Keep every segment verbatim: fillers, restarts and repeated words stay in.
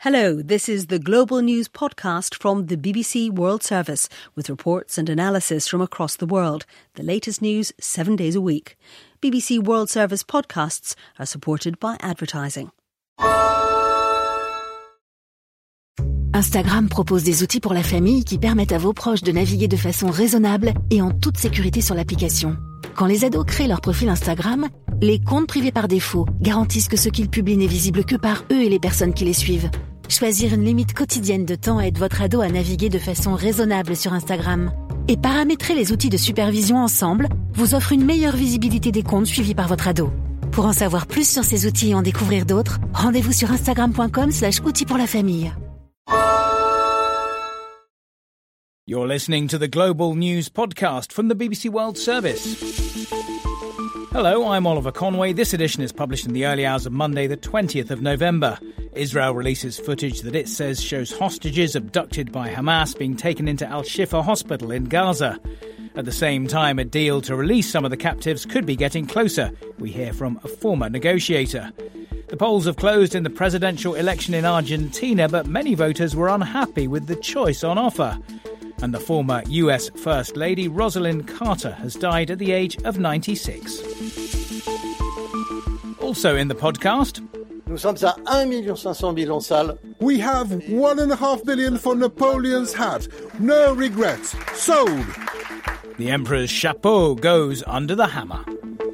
Hello, this is the Global News podcast from the B B C World Service with reports and analysis from across the world. The latest news seven days a week. B B C World Service podcasts are supported by advertising. Instagram propose des outils pour la famille qui permettent à vos proches de naviguer de façon raisonnable et en toute sécurité sur l'application. Quand les ados créent leur profil Instagram, les comptes privés par défaut garantissent que ce qu'ils publient n'est visible que par eux et les personnes qui les suivent. Choisir une limite quotidienne de temps aide votre ado à naviguer de façon raisonnable sur Instagram. Et paramétrer les outils de supervision ensemble vous offre une meilleure visibilité des comptes suivis par votre ado. Pour en savoir plus sur ces outils et en découvrir d'autres, rendez-vous sur instagram.com slash outils pour la famille. You're listening to the Global News podcast from the B B C World Service. Hello, I'm Oliver Conway. This edition is published in the early hours of Monday, the twentieth of November. Israel releases footage that it says shows hostages abducted by Hamas being taken into Al-Shifa hospital in Gaza. At the same time, a deal to release some of the captives could be getting closer, we hear from a former negotiator. The polls have closed in the presidential election in Argentina, but many voters were unhappy with the choice on offer. And the former U S First Lady, Rosalind Carter, has died at the age of ninety-six. Also in the podcast... Nous sommes à un million cinq cent mille en salle. We have one and a half billion for Napoleon's hat. No regrets. Sold. The Emperor's chapeau goes under the hammer.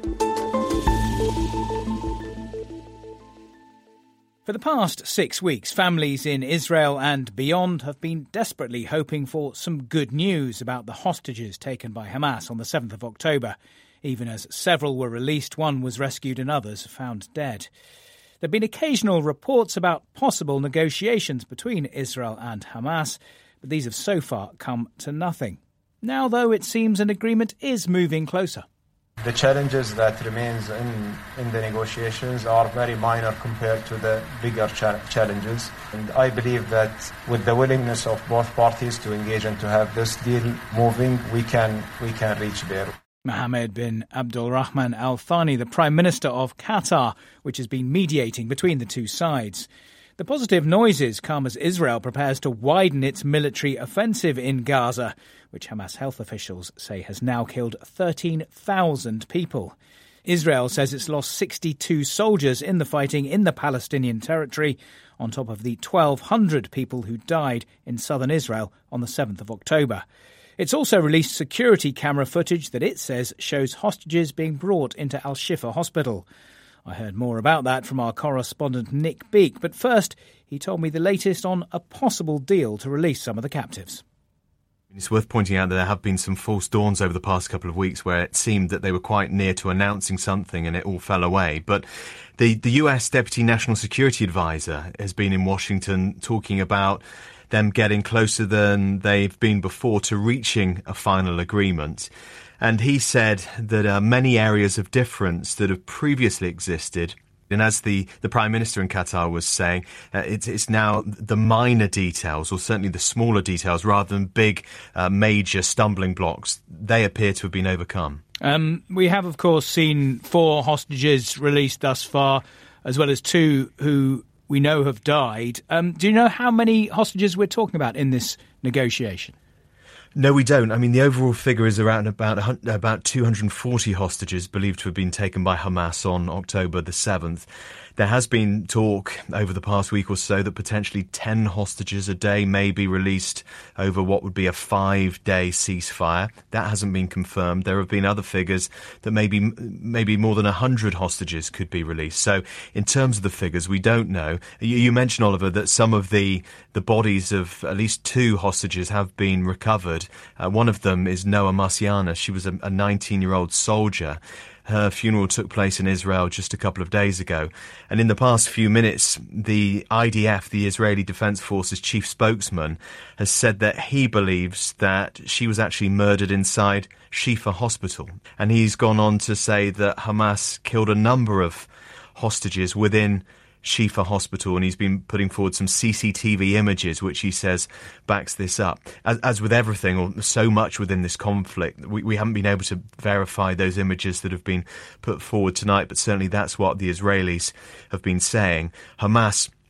For the past six weeks, families in Israel and beyond have been desperately hoping for some good news about the hostages taken by Hamas on the seventh of October. Even as several were released, one was rescued and others found dead. There have been occasional reports about possible negotiations between Israel and Hamas, but these have so far come to nothing. Now, though, it seems an agreement is moving closer. The challenges that remains in, in the negotiations are very minor compared to the bigger cha- challenges. And I believe that with the willingness of both parties to engage and to have this deal moving, we can we can reach there. Mohammed bin Abdulrahman Al Thani, the Prime Minister of Qatar, which has been mediating between the two sides. The positive noises come as Israel prepares to widen its military offensive in Gaza, which Hamas health officials say has now killed thirteen thousand people. Israel says it's lost sixty-two soldiers in the fighting in the Palestinian territory, on top of the twelve hundred people who died in southern Israel on the seventh of October. It's also released security camera footage that it says shows hostages being brought into Al-Shifa hospital. I heard more about that from our correspondent Nick Beake, but first he told me the latest on a possible deal to release some of the captives. It's worth pointing out that there have been some false dawns over the past couple of weeks where it seemed that they were quite near to announcing something and it all fell away. But the, the U S Deputy National Security Advisor has been in Washington talking about them getting closer than they've been before to reaching a final agreement. And he said that uh, many areas of difference that have previously existed, and as the, the Prime Minister in Qatar was saying, uh, it's, it's now the minor details, or certainly the smaller details, rather than big, uh, major stumbling blocks, they appear to have been overcome. Um, we have, of course, seen four hostages released thus far, as well as two who we know have died. Um, do you know how many hostages we're talking about in this negotiation? No, we don't. I mean, the overall figure is around about about two hundred forty hostages believed to have been taken by Hamas on October the seventh. There has been talk over the past week or so that potentially ten hostages a day may be released over what would be a five-day ceasefire. That hasn't been confirmed. There have been other figures that maybe maybe more than one hundred hostages could be released. So in terms of the figures, we don't know. You, you mentioned, Oliver, that some of the, the bodies of at least two hostages have been recovered. Uh, one of them is Noa Marciana. She was a nineteen-year-old soldier. Her funeral took place in Israel just a couple of days ago. And in the past few minutes, the I D F, the Israeli Defense Forces chief spokesman, has said that he believes that she was actually murdered inside Shifa Hospital. And he's gone on to say that Hamas killed a number of hostages within Shifa Hospital, and he's been putting forward some C C T V images, which he says backs this up. As, as with everything, or so much within this conflict, we, we haven't been able to verify those images that have been put forward tonight, but certainly that's what the Israelis have been saying. Hamas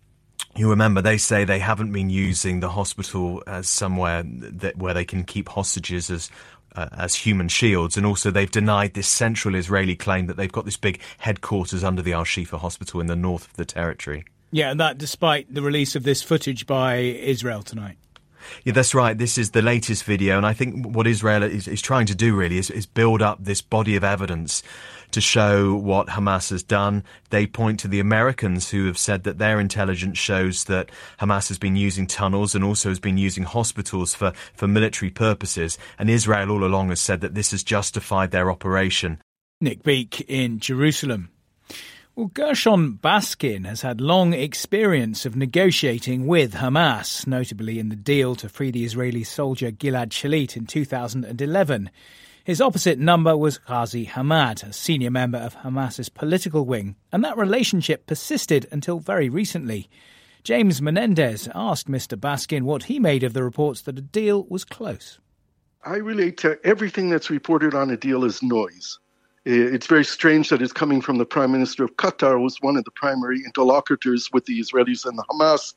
You remember, they say they haven't been using the hospital as somewhere that where they can keep hostages as uh, as human shields, and also they've denied this central Israeli claim that they've got this big headquarters under the Al-Shifa hospital in the north of the territory. Yeah, and that despite the release of this footage by Israel tonight. Yeah, that's right. This is the latest video, and I think what Israel is, is trying to do really is, is build up this body of evidence to show what Hamas has done. They point to the Americans, who have said that their intelligence shows that Hamas has been using tunnels and also has been using hospitals for, for military purposes, and Israel all along has said that this has justified their operation. Nick Beake in Jerusalem. Well, Gershon Baskin has had long experience of negotiating with Hamas, notably in the deal to free the Israeli soldier Gilad Shalit in two thousand eleven. His opposite number was Ghazi Hamad, a senior member of Hamas's political wing, and that relationship persisted until very recently. James Menendez asked Mister Baskin what he made of the reports that a deal was close. I relate to everything that's reported on a deal as noise. It's very strange that it's coming from the Prime Minister of Qatar, who was one of the primary interlocutors with the Israelis and the Hamas.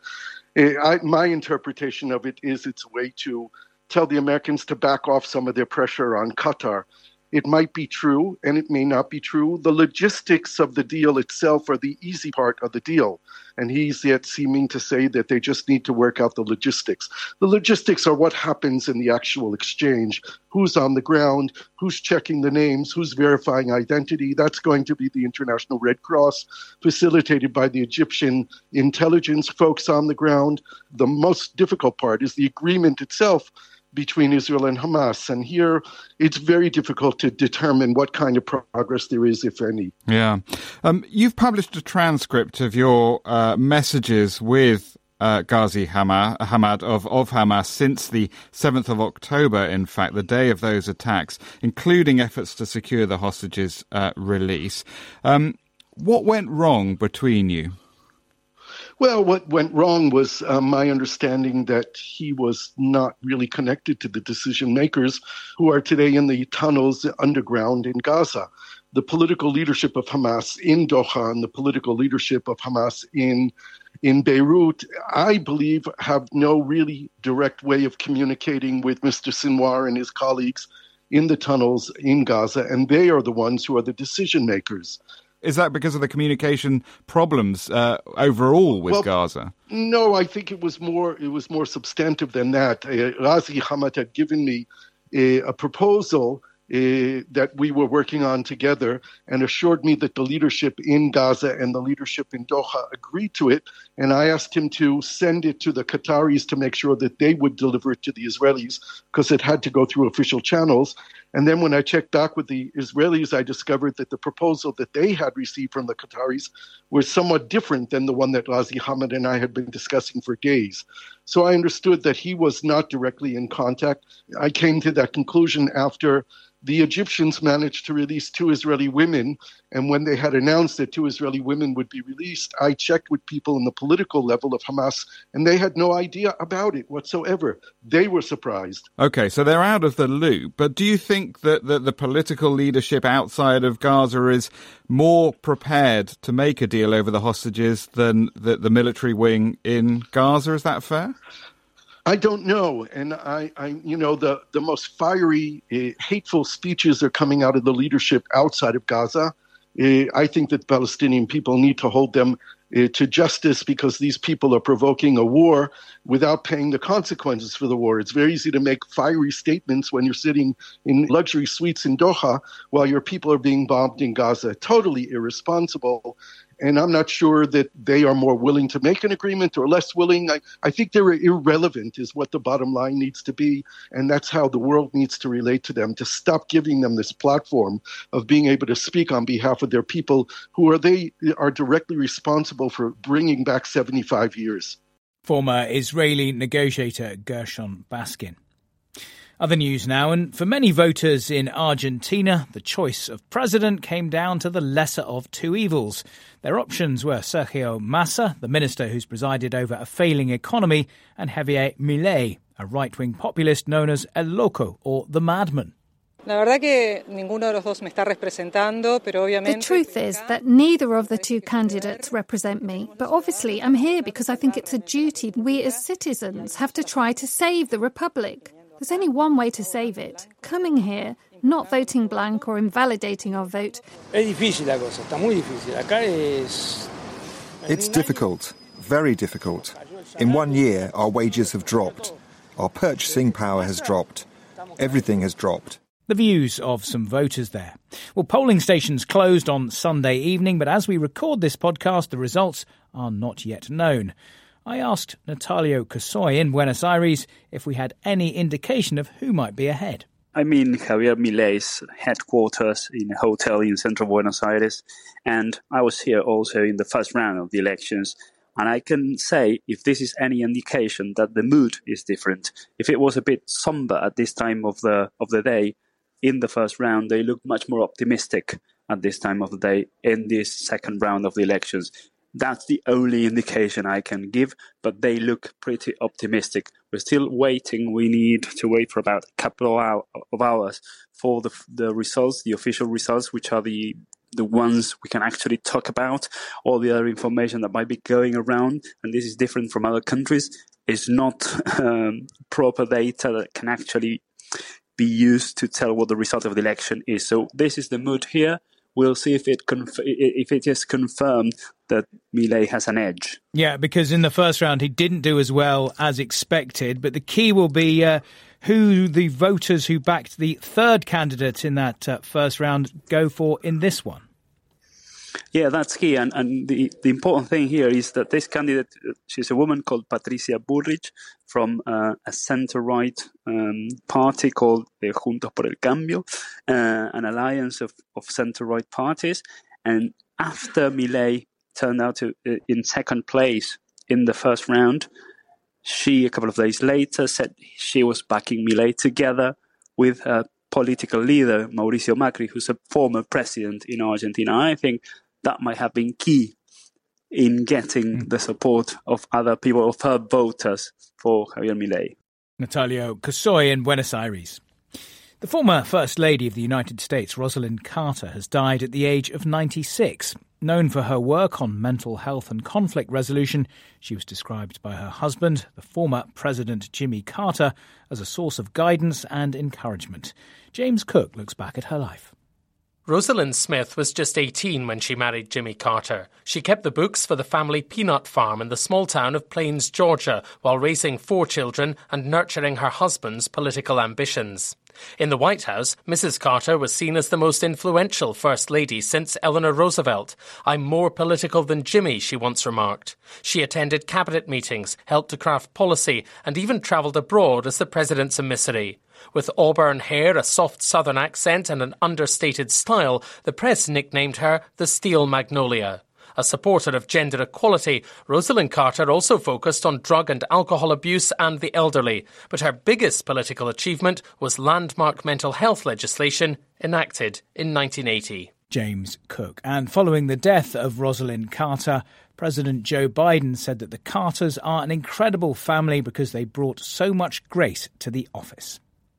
I, my interpretation of it is it's a way to tell the Americans to back off some of their pressure on Qatar. It might be true, and it may not be true. The logistics of the deal itself are the easy part of the deal. And he's yet seeming to say that they just need to work out the logistics. The logistics are what happens in the actual exchange. Who's on the ground? Who's checking the names? Who's verifying identity? That's going to be the International Red Cross, facilitated by the Egyptian intelligence folks on the ground. The most difficult part is the agreement itself between Israel and Hamas. And here it's very difficult to determine what kind of progress there is, if any. Yeah. Um, you've published a transcript of your uh, messages with uh, Ghazi Hamad, Hamad of, of Hamas since the seventh of October, in fact, the day of those attacks, including efforts to secure the hostages' uh, release. Um, what went wrong between you? Well, what went wrong was uh, my understanding that he was not really connected to the decision makers who are today in the tunnels underground in Gaza. The political leadership of Hamas in Doha and the political leadership of Hamas in in Beirut, I believe, have no really direct way of communicating with Mister Sinwar and his colleagues in the tunnels in Gaza, and they are the ones who are the decision makers. Is that because of the communication problems uh, overall with well, Gaza? No, I think it was more it was more substantive than that. Uh, Ghazi Hamad had given me a, a proposal uh, that we were working on together and assured me that the leadership in Gaza and the leadership in Doha agreed to it. And I asked him to send it to the Qataris to make sure that they would deliver it to the Israelis, because it had to go through official channels. And then when I checked back with the Israelis, I discovered that the proposal that they had received from the Qataris was somewhat different than the one that Ghazi Hamad and I had been discussing for days. So I understood that he was not directly in contact. I came to that conclusion after the Egyptians managed to release two Israeli women. And when they had announced that two Israeli women would be released, I checked with people in the political level of Hamas, and they had no idea about it whatsoever. They were surprised. Okay, so they're out of the loop. But do you think that, that the political leadership outside of Gaza is more prepared to make a deal over the hostages than the, the military wing in Gaza? Is that fair? I don't know. And I, I you know, the, the most fiery, uh, hateful speeches are coming out of the leadership outside of Gaza. Uh, I think that Palestinian people need to hold them uh, to justice, because these people are provoking a war without paying the consequences for the war. It's very easy to make fiery statements when you're sitting in luxury suites in Doha while your people are being bombed in Gaza. Totally irresponsible. And I'm not sure that they are more willing to make an agreement or less willing. I, I think they're irrelevant is what the bottom line needs to be. And that's how the world needs to relate to them, to stop giving them this platform of being able to speak on behalf of their people who are they are directly responsible for bringing back seventy-five years. Former Israeli negotiator Gershon Baskin. Other news now, and for many voters in Argentina, the choice of president came down to the lesser of two evils. Their options were Sergio Massa, the minister who's presided over a failing economy, and Javier Milei, a right-wing populist known as El Loco, or the Madman. The truth is that neither of the two candidates represent me, but obviously I'm here because I think it's a duty we as citizens have to try to save the Republic. There's only one way to save it: coming here, not voting blank or invalidating our vote. It's difficult, very difficult. In one year, our wages have dropped. Our purchasing power has dropped. Everything has dropped. The views of some voters there. Well, polling stations closed on Sunday evening, but as we record this podcast, the results are not yet known. I asked Natalio Cosoy in Buenos Aires if we had any indication of who might be ahead. I'm in Javier Milei's headquarters in a hotel in central Buenos Aires, and I was here also in the first round of the elections. And I can say, if this is any indication, that the mood is different. If it was a bit somber at this time of the of the day, in the first round, they look much more optimistic at this time of the day in this second round of the elections. That's the only indication I can give, but they look pretty optimistic. We're still waiting. We need to wait for about a couple of hours for the the results, the official results, which are the the ones we can actually talk about. All the other information that might be going around, and this is different from other countries, is not um, proper data that can actually be used to tell what the result of the election is. So this is the mood here. We'll see if it conf- if it is confirmed that Milei has an edge. Yeah, because in the first round he didn't do as well as expected. But the key will be uh, who the voters who backed the third candidate in that uh, first round go for in this one. Yeah, that's key. And, and the, the important thing here is that this candidate, she's a woman called Patricia Bullrich from uh, a centre-right um, party called uh, Juntos por el Cambio, uh, an alliance of, of centre-right parties. And after Milei turned out to, uh, in second place in the first round, she, a couple of days later, said she was backing Milei together with her political leader, Mauricio Macri, who's a former president in Argentina. I think that might have been key in getting the support of other people, of her voters, for Javier Milei. Natalio Cosoy in Buenos Aires. The former First Lady of the United States, Rosalind Carter, has died at the age of ninety-six. Known for her work on mental health and conflict resolution, she was described by her husband, the former President Jimmy Carter, as a source of guidance and encouragement. James Cook looks back at her life. Rosalind Smith was just eighteen when she married Jimmy Carter. She kept the books for the family peanut farm in the small town of Plains, Georgia, while raising four children and nurturing her husband's political ambitions. In the White House, Missus Carter was seen as the most influential First Lady since Eleanor Roosevelt. "I'm more political than Jimmy," she once remarked. She attended cabinet meetings, helped to craft policy, and even travelled abroad as the president's emissary. With auburn hair, a soft southern accent and an understated style, the press nicknamed her the Steel Magnolia. A supporter of gender equality, Rosalind Carter also focused on drug and alcohol abuse and the elderly. But her biggest political achievement was landmark mental health legislation enacted in nineteen eighty. James Cook. And following the death of Rosalind Carter, President Joe Biden said that the Carters are an incredible family because they brought so much grace to the office.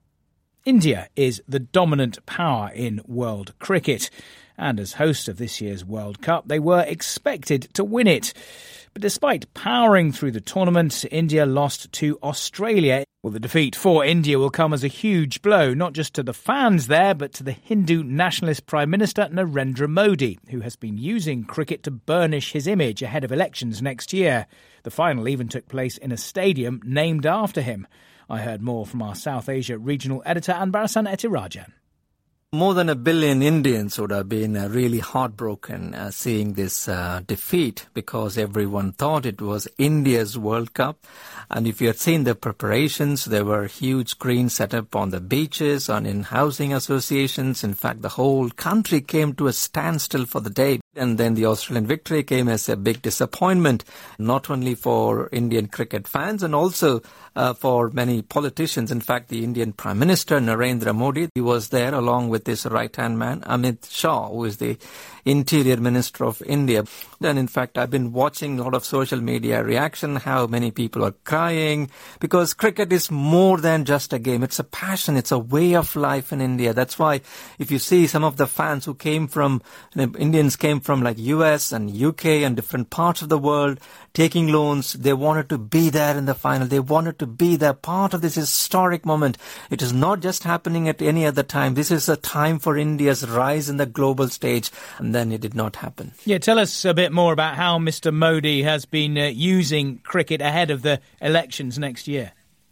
India is the dominant power in world cricket, and as host of this year's World Cup, they were expected to win it. But despite powering through the tournament, India lost to Australia. Well, the defeat for India will come as a huge blow, not just to the fans there, but to the Hindu nationalist Prime Minister Narendra Modi, who has been using cricket to burnish his image ahead of elections next year. The final even took place in a stadium named after him. I heard more from our South Asia regional editor, Anbarasan Etirajan. More than a billion Indians would have been uh, really heartbroken uh, seeing this uh, defeat, because everyone thought it was India's World Cup. And if you had seen the preparations, there were huge screens set up on the beaches and in housing associations. In fact, the whole country came to a standstill for the day. And then the Australian victory came as a big disappointment, not only for Indian cricket fans and also uh, for many politicians. In fact, the Indian Prime Minister, Narendra Modi, he was there along with with his right-hand man, Amit Shah, who is the Interior Minister of India. And in fact, I've been watching a lot of social media reaction, how many people are crying, because cricket is more than just a game. It's a passion. It's a way of life in India. That's why if you see some of the fans who came from, you know, Indians came from like U S and U K and different parts of the world, taking loans, they wanted to be there in the final. They wanted to be there, part of this historic moment. It is not just happening at any other time. This is a time for India's rise in the global stage, and then it did not happen. Yeah, tell us a bit more about how Mister Modi has been uh, using cricket ahead of the elections next year.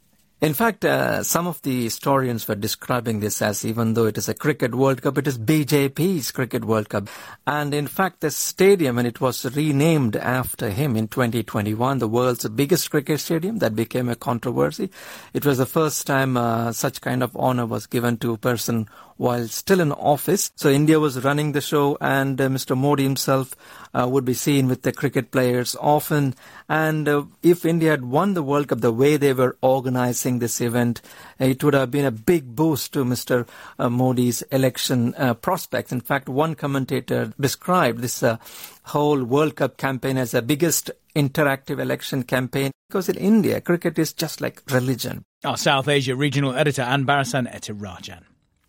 In fact, uh, some of the historians were describing this as, even though it is a Cricket World Cup, it is B J P's Cricket World Cup. And in fact, the stadium, and it was renamed after him in twenty twenty-one, the world's biggest cricket stadium, that became a controversy. It was the first time uh, such kind of honor was given to a person while still in office. So India was running the show, and uh, Mister Modi himself uh, would be seen with the cricket players often. And uh, if India had won the World Cup the way they were organizing this event, it would have been a big boost to Mister Uh, Modi's election uh, prospects. In fact, one commentator described this uh, whole World Cup campaign as the biggest interactive election campaign, because in India, cricket is just like religion. Our South Asia regional editor, Anbarasan Etirajan.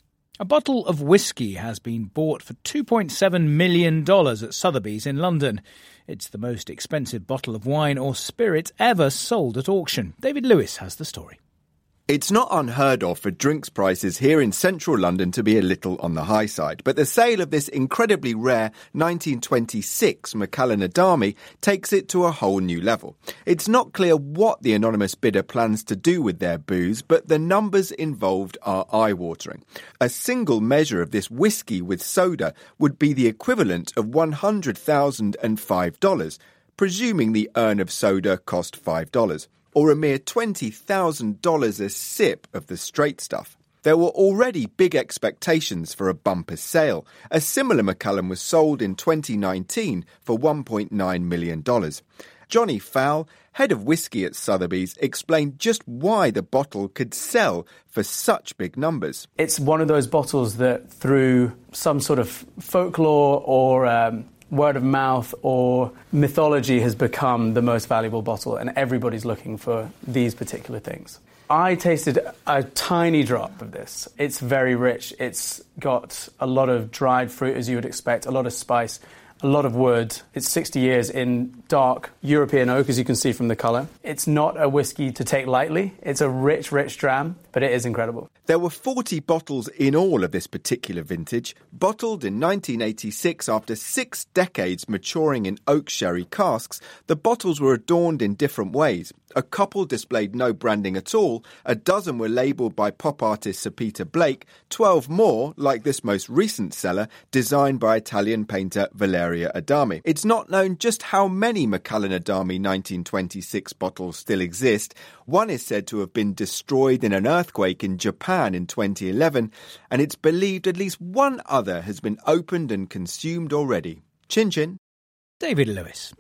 A bottle of whiskey has been bought for two point seven million dollars at Sotheby's in London. It's the most expensive bottle of wine or spirit ever sold at auction. David Lewis has the story. It's not unheard of for drinks prices here in central London to be a little on the high side, but the sale of this incredibly rare nineteen twenty-six Macallan Adami takes it to a whole new level. It's not clear what the anonymous bidder plans to do with their booze, but the numbers involved are eye-watering. A single measure of this whiskey with soda would be the equivalent of one hundred thousand five dollars, presuming the urn of soda cost five dollars. Or a mere twenty thousand dollars a sip of the straight stuff. There were already big expectations for a bumper sale. A similar Macallan was sold in twenty nineteen for one point nine million dollars. Johnny Fowle, head of whiskey at Sotheby's, explained just why the bottle could sell for such big numbers. It's one of those bottles that, through some sort of folklore or Um word of mouth or mythology, has become the most valuable bottle, and everybody's looking for these particular things. I tasted a tiny drop of this. It's very rich. It's got a lot of dried fruit, as you would expect, a lot of spice, a lot of wood. It's sixty years in dark European oak, as you can see from the colour. It's not a whiskey to take lightly. It's a rich, rich dram, but it is incredible. There were forty bottles in all of this particular vintage, bottled in nineteen eighty-six after six decades maturing in oak sherry casks. The bottles were adorned in different ways. A couple displayed no branding at all, a dozen were labelled by pop artist Sir Peter Blake, twelve more, like this most recent seller, designed by Italian painter Valeria Adami. It's not known just how many Macallan Adami nineteen twenty-six bottles still exist. One is said to have been destroyed in an earthquake in Japan in twenty eleven, and it's believed at least one other has been opened and consumed already. Chin chin. David Lewis.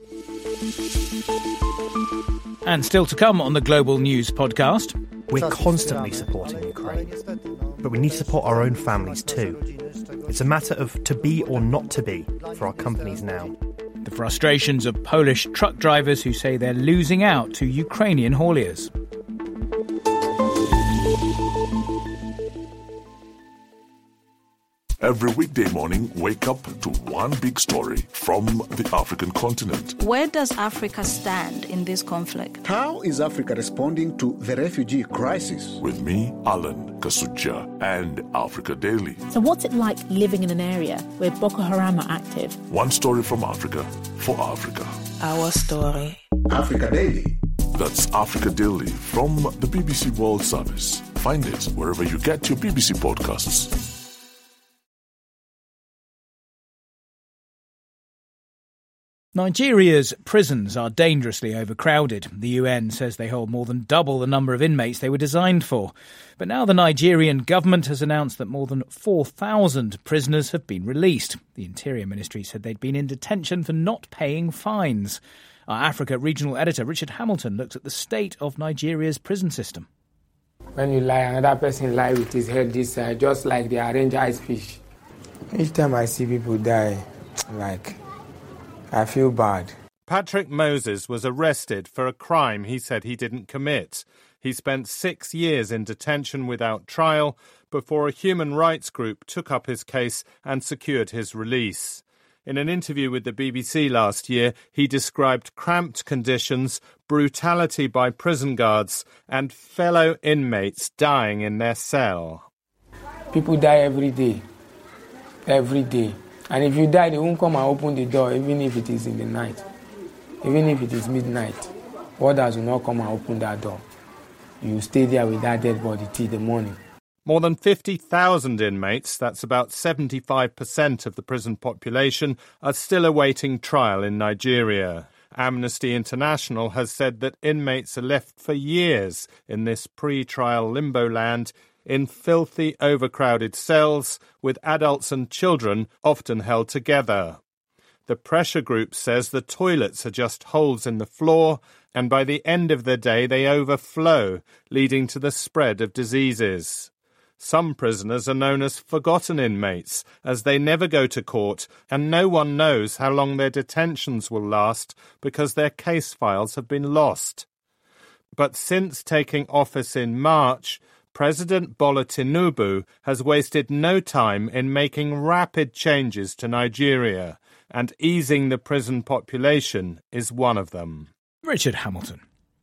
And still to come on the Global News podcast. We're constantly supporting Ukraine, but we need to support our own families too. It's a matter of to be or not to be for our companies now. The frustrations of Polish truck drivers who say they're losing out to Ukrainian hauliers. Every weekday morning, wake up to one big story from the African continent. Where does Africa stand in this conflict? How is Africa responding to the refugee crisis? With me, Alan Kasuja, and Africa Daily. So what's it like living in an area where Boko Haram are active? One story from Africa, for Africa. Our story. Africa Daily. That's Africa Daily from the B B C World Service. Find it wherever you get your B B C podcasts. Nigeria's prisons are dangerously overcrowded. The U N says they hold more than double the number of inmates they were designed for. But now the Nigerian government has announced that more than four thousand prisoners have been released. The Interior Ministry said they'd been in detention for not paying fines. Our Africa regional editor Richard Hamilton looked at the state of Nigeria's prison system. When you lie, another person lie with his head this side, just like they arrange ice fish. Each time I see people die, like, I feel bad. Patrick Moses was arrested for a crime he said he didn't commit. He spent six years in detention without trial before a human rights group took up his case and secured his release. In an interview with the B B C last year, he described cramped conditions, brutality by prison guards, and fellow inmates dying in their cell. People die every day. Every day. And if you die, they won't come and open the door, even if it is in the night. Even if it is midnight. Warders will not come and open that door. You stay there with that dead body till the morning. More than fifty thousand inmates, that's about seventy-five percent of the prison population, are still awaiting trial in Nigeria. Amnesty International has said that inmates are left for years in this pre-trial limbo land in filthy, overcrowded cells with adults and children often held together. The pressure group says the toilets are just holes in the floor, and by the end of the day they overflow, leading to the spread of diseases. Some prisoners are known as forgotten inmates, as they never go to court, and no one knows how long their detentions will last because their case files have been lost. But since taking office in March, President Bola Tinubu has wasted no time in making rapid changes to Nigeria, and easing the prison population is one of them. Richard Hamilton.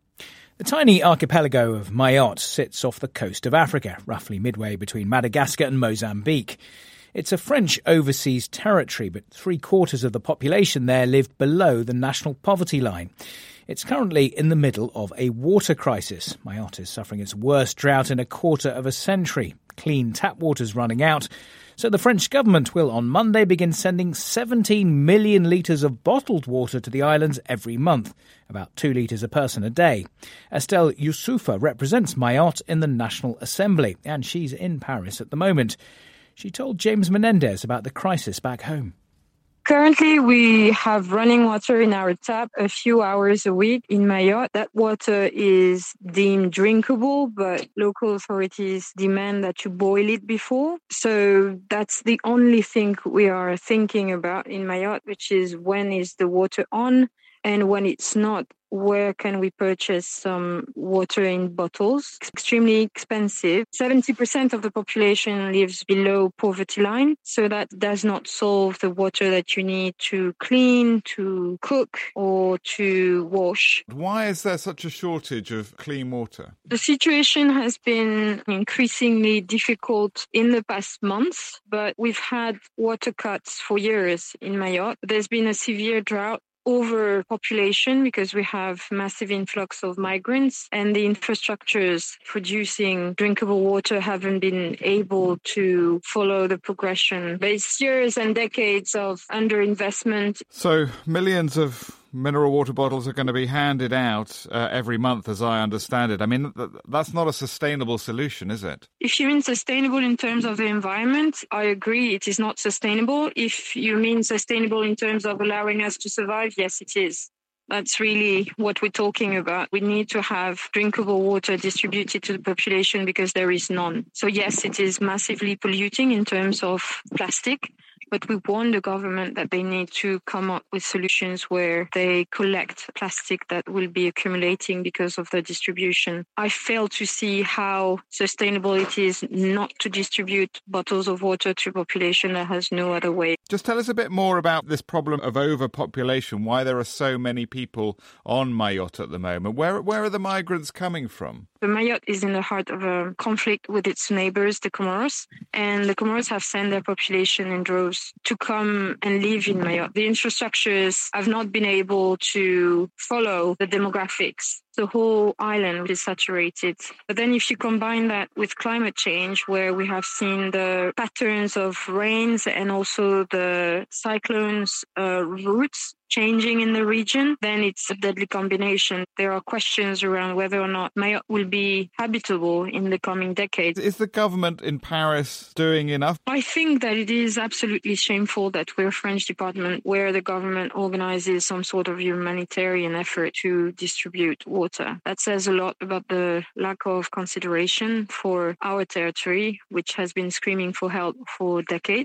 The tiny archipelago of Mayotte sits off the coast of Africa, roughly midway between Madagascar and Mozambique. It's a French overseas territory, but three-quarters of the population there live below the national poverty line. It's currently in the middle of a water crisis. Mayotte is suffering its worst drought in a quarter of a century. Clean tap water's running out. So the French government will on Monday begin sending seventeen million litres of bottled water to the islands every month, about two litres a person a day. Estelle Youssoufa represents Mayotte in the National Assembly, and she's in Paris at the moment. She told James Menendez about the crisis back home. Currently, we have running water in our tap a few hours a week in Mayotte. That water is deemed drinkable, but local authorities demand that you boil it before. So that's the only thing we are thinking about in Mayotte, which is when is the water on and when it's not. Where can we purchase some water in bottles? It's extremely expensive. seventy percent of the population lives below poverty line, so that does not solve the water that you need to clean, to cook, or to wash. Why is there such a shortage of clean water? The situation has been increasingly difficult in the past months, but we've had water cuts for years in Mayotte. There's been a severe drought, overpopulation because we have massive influx of migrants, and the infrastructures producing drinkable water haven't been able to follow the progression. But it's years and decades of underinvestment. So millions of mineral water bottles are going to be handed out uh, every month, as I understand it. I mean, th- that's not a sustainable solution, is it? If you mean sustainable in terms of the environment, I agree it is not sustainable. If you mean sustainable in terms of allowing us to survive, yes, it is. That's really what we're talking about. We need to have drinkable water distributed to the population because there is none. So yes, it is massively polluting in terms of plastic, but we warn the government that they need to come up with solutions where they collect plastic that will be accumulating because of the distribution. I fail to see how sustainable it is not to distribute bottles of water to a population that has no other way. Just tell us a bit more about this problem of overpopulation, why there are so many people on Mayotte at the moment. Where, where are the migrants coming from? The Mayotte is in the heart of a conflict with its neighbours, the Comoros, and the Comoros have sent their population in droves to come and live in Mayotte. The infrastructures have not been able to follow the demographics. The whole island is saturated. But then if you combine that with climate change, where we have seen the patterns of rains and also the cyclones' uh, routes changing in the region, then it's a deadly combination. There are questions around whether or not Mayotte will be habitable in the coming decades. Is the government in Paris doing enough? I think that it is absolutely shameful that we're a French department where the government organizes some sort of humanitarian effort to distribute water. That says a lot about the lack of consideration for our territory, which has been screaming for help for decades.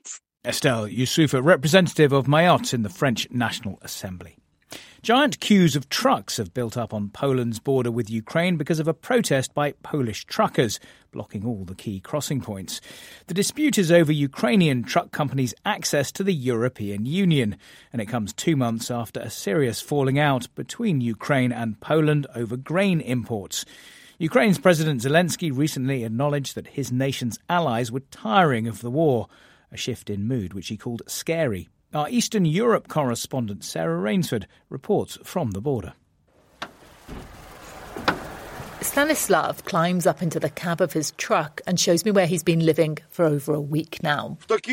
Estelle Youssoufa, representative of Mayotte in the French National Assembly. Giant queues of trucks have built up on Poland's border with Ukraine because of a protest by Polish truckers, blocking all the key crossing points. The dispute is over Ukrainian truck companies' access to the European Union, and it comes two months after a serious falling out between Ukraine and Poland over grain imports. Ukraine's President Zelensky recently acknowledged that his nation's allies were tiring of the war, a shift in mood which he called scary. Our Eastern Europe correspondent Sarah Rainsford reports from the border. Stanislav climbs up into the cab of his truck and shows me where he's been living for over a week now. Stuck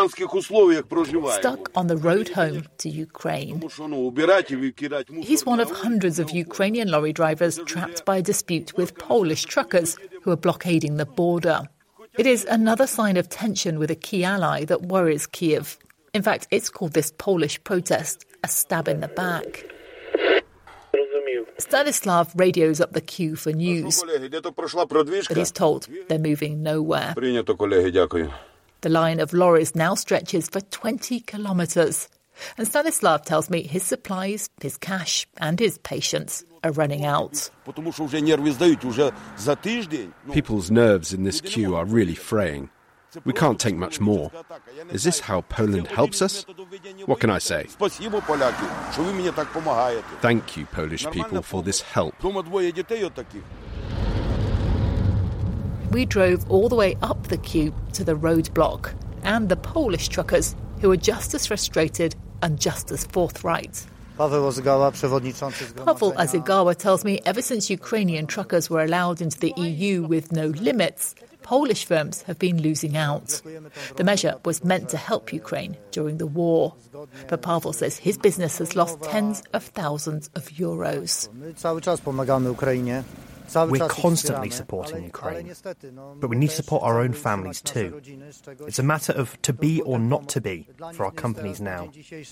on the road home to Ukraine. He's one of hundreds of Ukrainian lorry drivers trapped by a dispute with Polish truckers who are blockading the border. It is another sign of tension with a key ally that worries Kiev. In fact, it's called this Polish protest a stab in the back. Stanislav radios up the queue for news, but he's told they're moving nowhere. The line of lorries now stretches for twenty kilometres. And Stanislav tells me his supplies, his cash and his patience are running out. People's nerves in this queue are really fraying. We can't take much more. Is this how Poland helps us? What can I say? Thank you, Polish people, for this help. We drove all the way up the queue to the roadblock, and the Polish truckers, who are just as frustrated and just as forthright. Pavel Azygawa tells me ever since Ukrainian truckers were allowed into the E U with no limits, Polish firms have been losing out. The measure was meant to help Ukraine during the war. But Pavel says his business has lost tens of thousands of euros. We're constantly supporting Ukraine, but we need to support our own families too. It's a matter of to be or not to be for our companies now.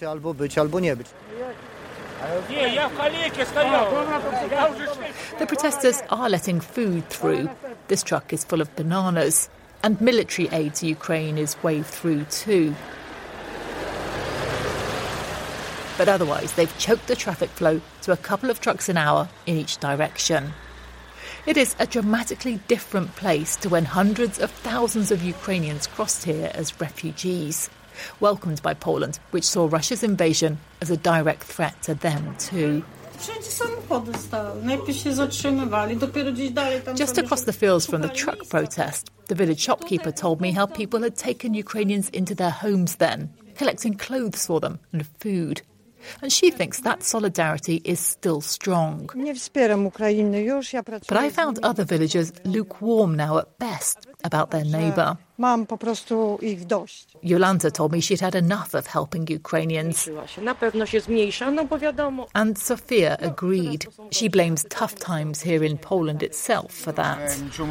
The protesters are letting food through. This truck is full of bananas, and military aid to Ukraine is waved through too. But otherwise, they've choked the traffic flow to a couple of trucks an hour in each direction. It is a dramatically different place to when hundreds of thousands of Ukrainians crossed here as refugees, welcomed by Poland, which saw Russia's invasion as a direct threat to them too. Just across the fields from the truck protest, the village shopkeeper told me how people had taken Ukrainians into their homes then, collecting clothes for them and food. And she thinks that solidarity is still strong. But I found other villagers lukewarm now at best about their neighbour. Jolanta told me she'd had enough of helping Ukrainians. And Sofia agreed. She blames tough times here in Poland itself for that.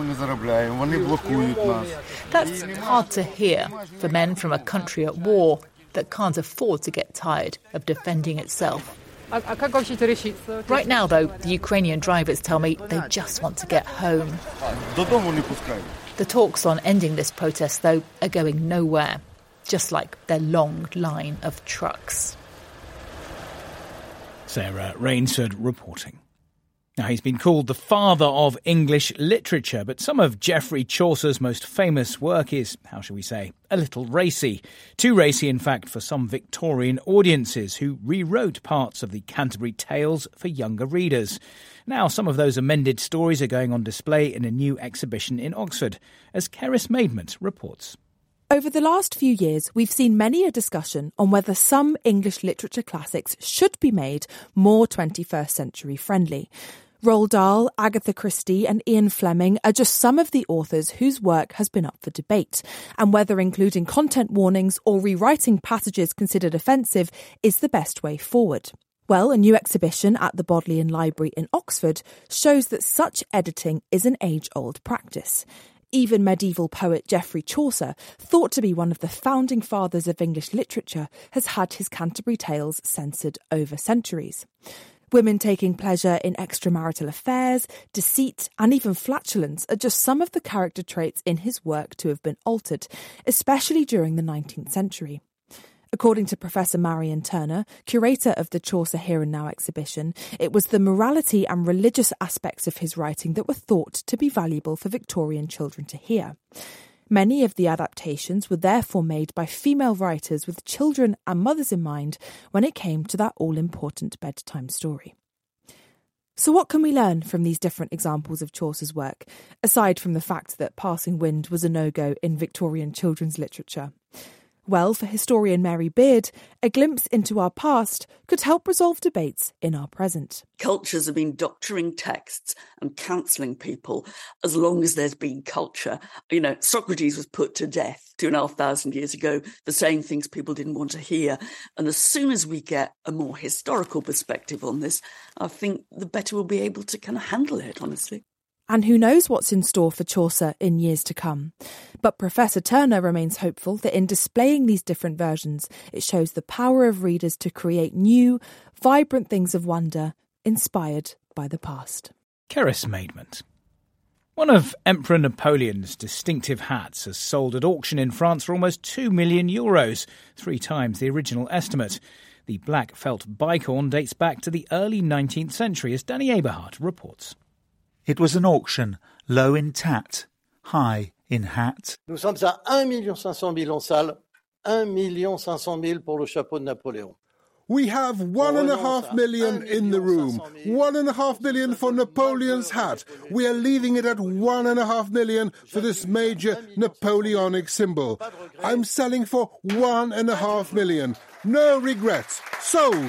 That's hard to hear for men from a country at war that can't afford to get tired of defending itself. Right now, though, the Ukrainian drivers tell me they just want to get home. The talks on ending this protest, though, are going nowhere, just like their long line of trucks. Sarah Rainsford reporting. Now, he's been called the father of English literature, but some of Geoffrey Chaucer's most famous work is, how shall we say, a little racy. Too racy, in fact, for some Victorian audiences who rewrote parts of the Canterbury Tales for younger readers. Now, some of those amended stories are going on display in a new exhibition in Oxford, as Cerys Maidment reports. Over the last few years, we've seen many a discussion on whether some English literature classics should be made more twenty-first century friendly. Roald Dahl, Agatha Christie and Ian Fleming are just some of the authors whose work has been up for debate, and whether including content warnings or rewriting passages considered offensive is the best way forward. Well, a new exhibition at the Bodleian Library in Oxford shows that such editing is an age-old practice. Even medieval poet Geoffrey Chaucer, thought to be one of the founding fathers of English literature, has had his Canterbury Tales censored over centuries. Women taking pleasure in extramarital affairs, deceit, and even flatulence are just some of the character traits in his work to have been altered, especially during the nineteenth century. According to Professor Marion Turner, curator of the Chaucer Here and Now exhibition, it was the morality and religious aspects of his writing that were thought to be valuable for Victorian children to hear. Many of the adaptations were therefore made by female writers with children and mothers in mind when it came to that all-important bedtime story. So what can we learn from these different examples of Chaucer's work, aside from the fact that Passing Wind was a no-go in Victorian children's literature? Well, for historian Mary Beard, a glimpse into our past could help resolve debates in our present. Cultures have been doctoring texts and counselling people as long as there's been culture. You know, Socrates was put to death two and a half thousand years ago for saying things people didn't want to hear. And as soon as we get a more historical perspective on this, I think the better we'll be able to kind of handle it, honestly. And who knows what's in store for Chaucer in years to come. But Professor Turner remains hopeful that in displaying these different versions, it shows the power of readers to create new, vibrant things of wonder inspired by the past. Keris Maidment. One of Emperor Napoleon's distinctive hats has sold at auction in France for almost two million euros, three times the original estimate. The black felt bicorn dates back to the early nineteenth century, as Danny Eberhardt reports. It was an auction, low in tat, high in hat. Nous sommes à un million cinq cent mille en salle, un million cinq cent mille pour le chapeau de Napoléon. We have one and a half million in the room. One and a half million for Napoleon's hat. We are leaving it at one and a half million for this major Napoleonic symbol. I'm selling for one and a half million. No regrets. Sold.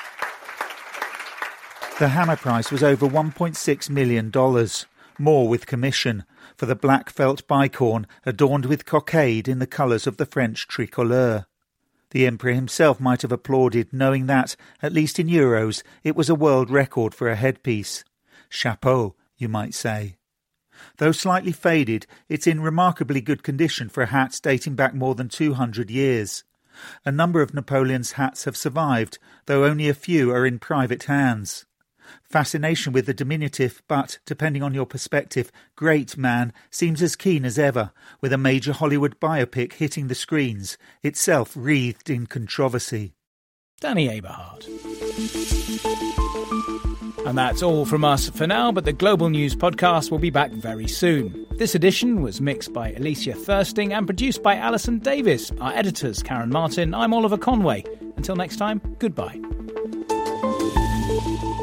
The hammer price was over one point six million dollars, more with commission, for the black felt bicorn adorned with cockade in the colours of the French tricolore. The Emperor himself might have applauded, knowing that, at least in euros, it was a world record for a headpiece. Chapeau, you might say. Though slightly faded, it's in remarkably good condition for a hat dating back more than two hundred years. A number of Napoleon's hats have survived, though only a few are in private hands. Fascination with the diminutive but, depending on your perspective, great man seems as keen as ever, with a major Hollywood biopic hitting the screens, itself wreathed in controversy. Danny Eberhardt. And that's all from us for now, but the Global News podcast will be back very soon. This edition was mixed by Alicia Thirsting and produced by Alison Davis. Our editors, Karen Martin. I'm Oliver Conway. Until next time, goodbye.